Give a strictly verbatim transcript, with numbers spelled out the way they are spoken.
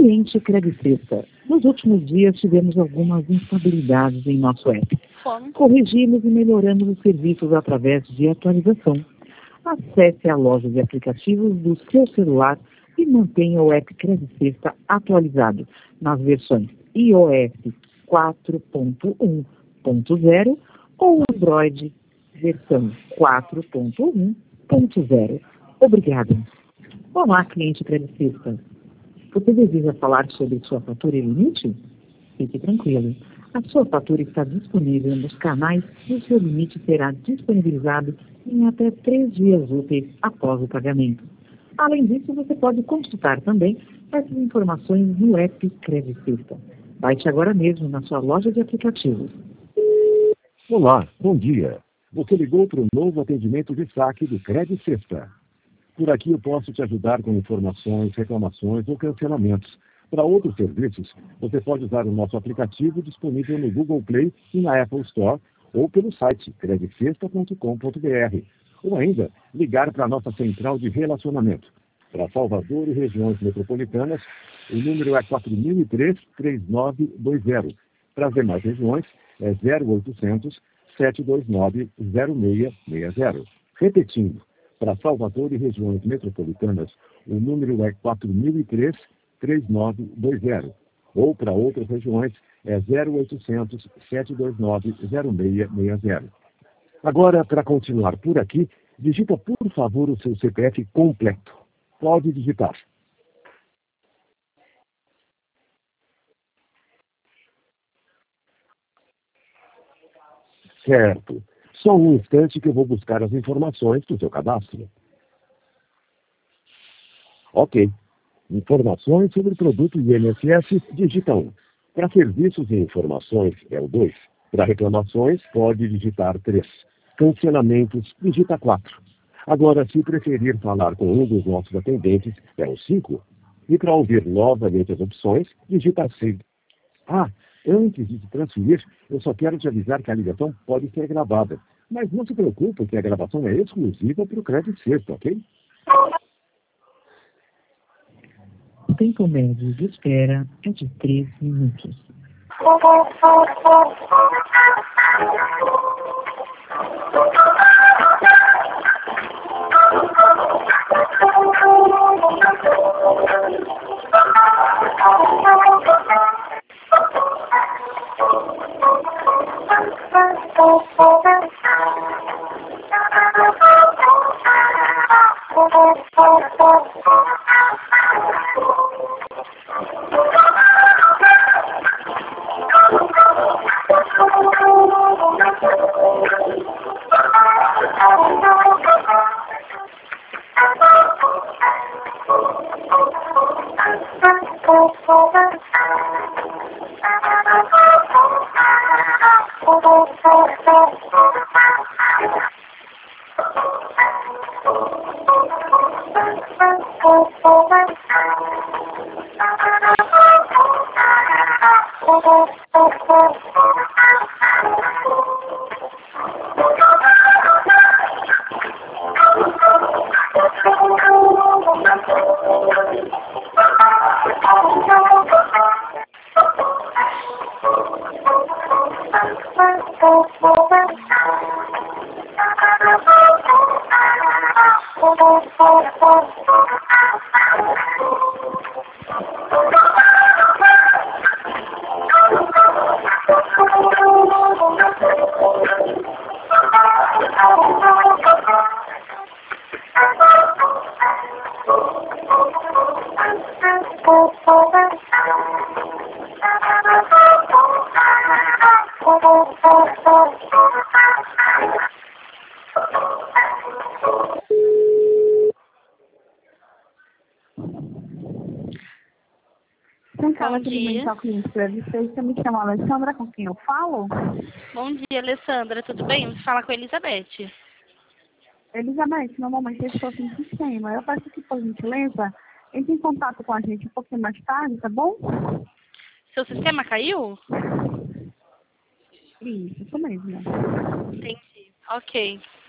Cliente Credit Sexta. Nos últimos dias tivemos algumas instabilidades em nosso app. Fome. Corrigimos e melhoramos os serviços através de atualização. Acesse a loja de aplicativos do seu celular e mantenha o app Credit Sexta atualizado nas versões iOS quatro ponto um ponto zero ou Android versão quatro ponto um ponto zero. Obrigado. Olá, cliente Credit Sexta. Você deseja falar sobre sua fatura e limite? Fique tranquilo. A sua fatura está disponível nos canais e o seu limite será disponibilizado em até três dias úteis após o pagamento. Além disso, você pode consultar também essas informações no app Credit Sexta. Baixe agora mesmo na sua loja de aplicativos. Olá, bom dia. Você ligou para o novo atendimento de saque do Credit Sexta. Por aqui eu posso te ajudar com informações, reclamações ou cancelamentos. Para outros serviços, você pode usar o nosso aplicativo disponível no Google Play e na Apple Store ou pelo site credit sexta ponto com ponto b r. Ou ainda, ligar para a nossa central de relacionamento. Para Salvador e regiões metropolitanas, o número é quatro mil e três, três nove dois zero. Para as demais regiões, é zero oitocentos, sete dois nove, zero seis seis zero. Repetindo, para Salvador e regiões metropolitanas, o número é quatro mil e três, três nove dois zero. Ou para outras regiões, é zero oitocentos, sete dois nove, zero seis seis zero. Agora, para continuar por aqui, digita por favor o seu C P F completo. Pode digitar. Certo. Só um instante que eu vou buscar as informações do seu cadastro. Ok. Informações sobre o produto I N S S, digita um. Para serviços e informações, é o dois. Para reclamações, pode digitar três. Cancelamentos, digita quatro. Agora, se preferir falar com um dos nossos atendentes, é o cinco. E para ouvir novamente as opções, digita seis. Ah, antes de te transferir, eu só quero te avisar que a ligação pode ser gravada. Mas não se preocupe que a gravação é exclusiva para o Credit Sexta, ok? O tempo médio de espera é de três minutos. Bom dia. Me chamo Alessandra, com quem eu falo? Bom dia, Alessandra. Tudo bem? Você fala com a Elizabeth. Elizabeth, normalmente eu estou sem sistema. Eu peço que, por gentileza, entre em contato com a gente um pouquinho mais tarde, tá bom? Seu sistema caiu? Isso, isso mesmo. Entendi. Ok.